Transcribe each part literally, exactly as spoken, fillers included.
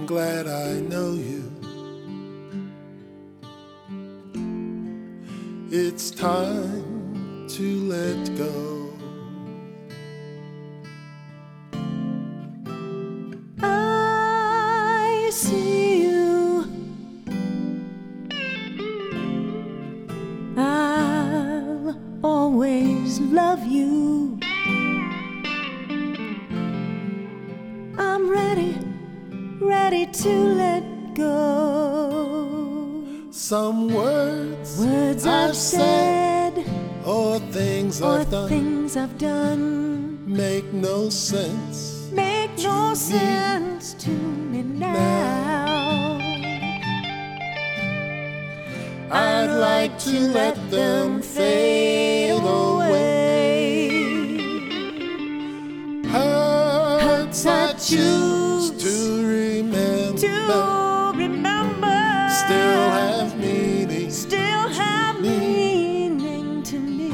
I'm glad I know you. It's time to let go. I see you. I'll always love you. I'm ready, ready to let go. Some words, Words I've I've said, or things or I've done, things I've done, make no sense. make no sense to me now. I'd like to let them fade away. Hurts I choose to remember, To remember, still have meaning, still have meaning to me.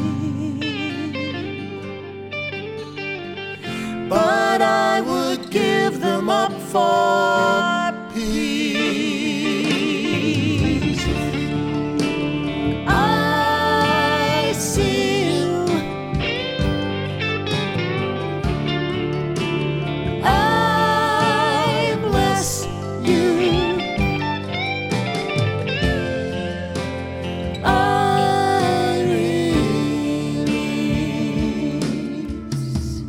but I would give them up for peace. I see you. I bless you. I release.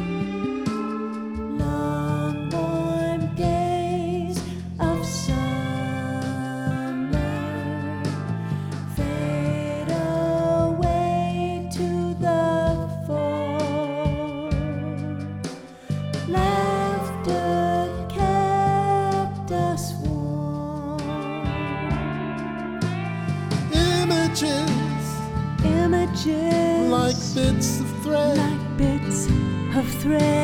Long warm days of summer fade away to the fall. Laughter kept us warm. Images Images like bits of thread, like bits of thread